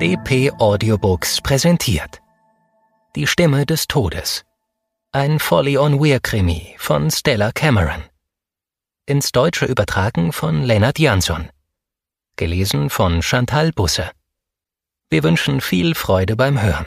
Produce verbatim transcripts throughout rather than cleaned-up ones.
D P Audiobooks präsentiert Die Stimme des Todes. Ein Folly-on-Weir-Krimi von Stella Cameron. Ins Deutsche übertragen von Lennart Jansson. Gelesen von Chantal Busse. Wir wünschen viel Freude beim Hören.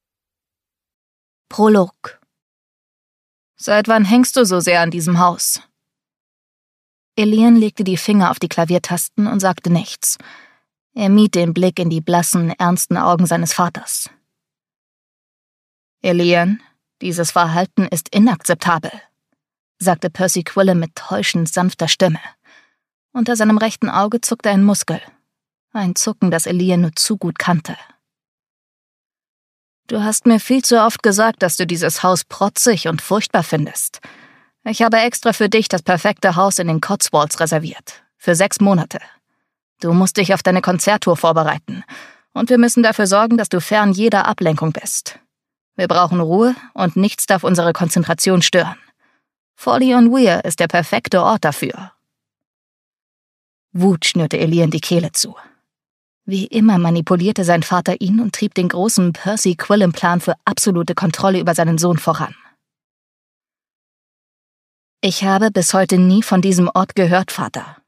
Prolog. Seit wann hängst du so sehr an diesem Haus? Elian legte die Finger auf die Klaviertasten und sagte nichts. Er mied den Blick in die blassen, ernsten Augen seines Vaters. Elian, dieses Verhalten ist inakzeptabel, sagte Percy Quillen mit täuschend sanfter Stimme. Unter seinem rechten Auge zuckte ein Muskel. Ein Zucken, das Elian nur zu gut kannte. Du hast mir viel zu oft gesagt, dass du dieses Haus protzig und furchtbar findest. Ich habe extra für dich das perfekte Haus in den Cotswolds reserviert. Für sechs Monate. Du musst dich auf deine Konzerttour vorbereiten. Und wir müssen dafür sorgen, dass du fern jeder Ablenkung bist. Wir brauchen Ruhe und nichts darf unsere Konzentration stören. Folly-on-Weir ist der perfekte Ort dafür. Wut schnürte Elian die Kehle zu. Wie immer manipulierte sein Vater ihn und trieb den großen Percy Quillen-Plan für absolute Kontrolle über seinen Sohn voran. Ich habe bis heute nie von diesem Ort gehört, Vater,